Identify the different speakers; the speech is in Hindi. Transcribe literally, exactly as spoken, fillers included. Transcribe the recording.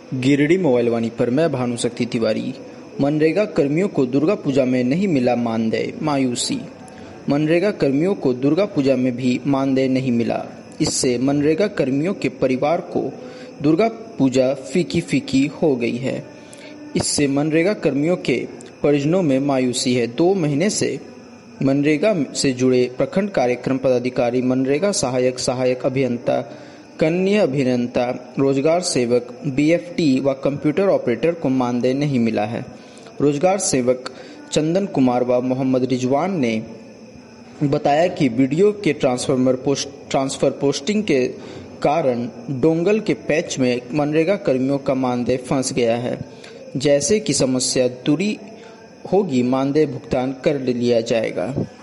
Speaker 1: गिरिडीह मोबाइल वाणी पर मैं भानुशक्ति तिवारी। मनरेगा कर्मियों को दुर्गा पूजा में नहीं मिला मानदेय, मायूसी। मनरेगा कर्मियों को दुर्गा पूजा में भी मानदेय नहीं मिला। इससे मनरेगा कर्मियों के परिवार को दुर्गा पूजा फीकी फीकी हो गई है। इससे मनरेगा कर्मियों के परिजनों में मायूसी है। दो महीने से मनरेगा से जुड़े प्रखंड कार्यक्रम पदाधिकारी, मनरेगा सहायक, सहायक अभियंता, कनीय अभियंता, रोजगार सेवक, बीएफटी व कंप्यूटर ऑपरेटर को मानदेय नहीं मिला है। रोजगार सेवक चंदन कुमार व मोहम्मद रिजवान ने बताया कि वीडियो के ट्रांसफार्मर पोस्ट ट्रांसफर पोस्टिंग के कारण डोंगल के पैच में मनरेगा कर्मियों का मानदेय फंस गया है। जैसे कि समस्या दूरी होगी, मानदेय भुगतान कर लिया जाएगा।